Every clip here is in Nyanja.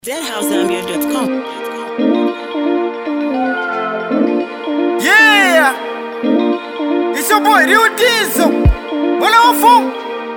ZHouseZambia.com. Yeah, it's your boy Real Diesel. Well, I'm from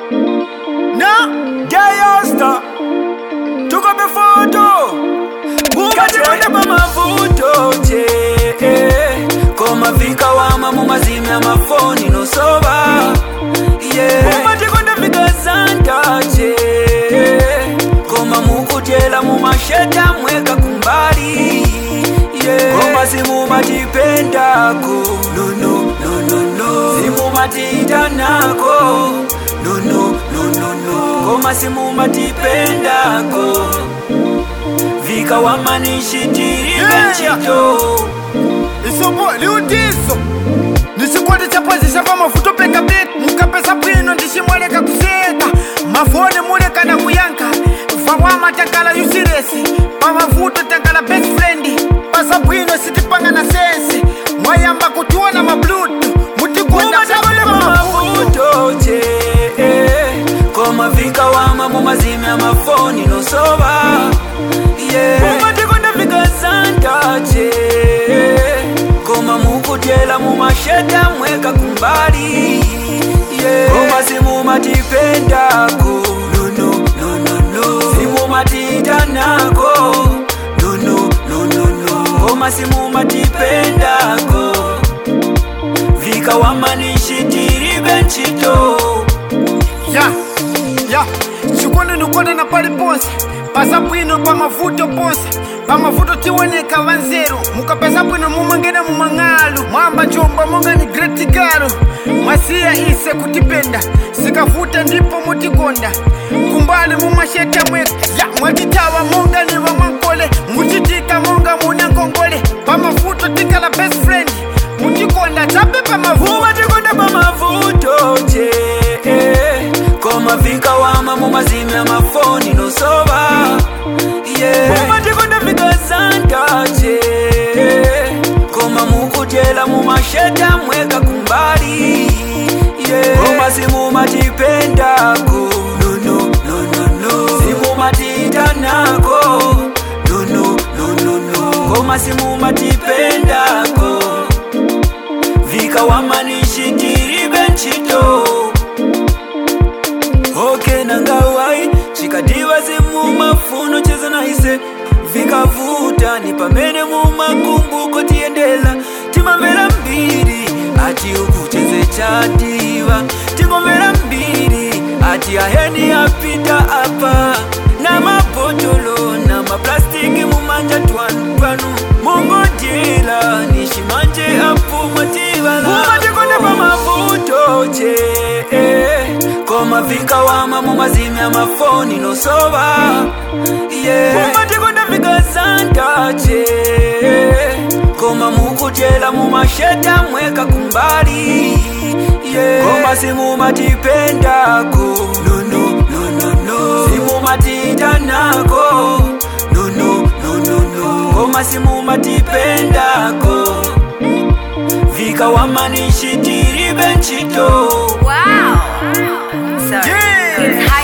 now, gay youngster. Took up a photo. Mukachonda pamavuto je. Koma vika wama mumazimi ya mafoni no soba. Yeah. Mumachikonda vika zanta je. Koma mukutela mumasheta mweka kumbali. Yeah. Koma simu matipendako. No no no no no. Simu matitanako. No no no no no. Koma simu matipendako. Vika wamanishitiri benchito. Iso boy Real Diesel. Nisikwati chapazi shava mafuto peka bit. Mukapesa pino ndishimwaleka kuseka. Mafone muleka na kuyanka. Fawama takala yusiresi. Pamavuto takala best friend. Pasa pino sitipanga na sense. Mwayamba kutuona mablutu. Mutikwenda sabale mafuto je. Koma vika wama mumazimi ya mafoni no soba. Yeah. Mumatikonda vika santa je. Koma mukutela mumasheta mweka kumbali. Yeah. Koma simu matipendako. No no no no no. Simu matitanako. No no no no no. Koma simu matipendako. Vika wamanishitiri benchito. Ya chikondo nukonda na pali ponse. Pasa bwino pa mavuto ponse. Pa mavuto tiwoneka vanzeru. Mukapesa bwino mumangena mumangalo. Mwamba njomba monga ni great galo. Masiya ise kutipenda. Sikafuta ndipo mutikonda. Kumbali mumasheta mweka. Ya mwatitawa monga ni wamankole. Muchitika monga muna nkongole. Pa mavuto tikala best friend. Mutikonda tabe pa mavuto. Mumatikonda pa mavuto je. Koma vika wama mumazimi ya mafoni no soba. Yeah. Mumatikonda vika santa je. Koma mukutela mumasheta mweka kumbali. Yeah. Koma simu matipendako. No no no no no. Simu matitanako. No no no no no. Koma simu matipendako. Vika wamanishitiri benchito. Okay nangawai chikadiva zimu mafuno cheza na hise. Vika vuta nipamene mumakumbuko tiendela. Timamera mbiri ati ukucheze chadiva. Tingomera mbiri ati aheni apita apa. Na mapotolo na maplastiki mumanja twanu twanu. Mungo jila nishimanje apu mativala. Mumatikonde pa mavuto je. Koma vika wama mumazimi ya mafoni no soba. Yeah. Mumatikonda vika santa je. Koma mukutela mumasheta mweka kumbali. Yeah. Koma simu matipendako. No no no no no. Simu matitanako. No no no no no. Koma simu matipendako. Vika wamanishitiri benchito. Wow. Sorry. Yeah. It's high